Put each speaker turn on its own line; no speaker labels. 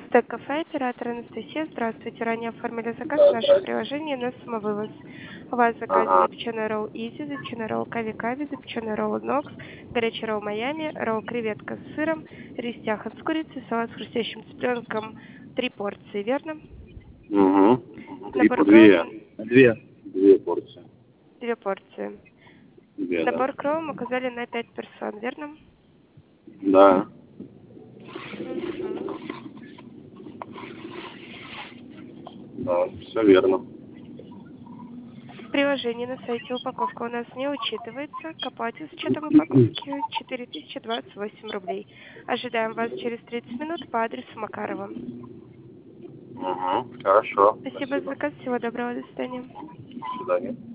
Стек-кафе, оператор Анастасия. Здравствуйте. Ранее оформили заказ в нашем приложении на самовывоз. У вас в заказе
Ага.
запеченный ролл Изи, запеченный ролл Кави-Кави, запеченный ролл Нокс, горячий ролл Майами, ролл креветка с сыром, рис тяхан с курицей, салат с хрустящим цыпленком. 3 порции, верно?
Угу. Три
Набор
по
кром
две. Две порции.
2 порции.
Две, да.
Набор кром указали на 5 персон, верно?
Да.
Мгм.
Да, все верно.
В приложении на сайте упаковка у нас не учитывается. К оплате с учетом упаковки 4028 рублей. Ожидаем вас через 30 минут по адресу Макарова.
Угу. Хорошо.
Спасибо за
Спасибо.
заказ. Всего доброго. До свидания.
До свидания.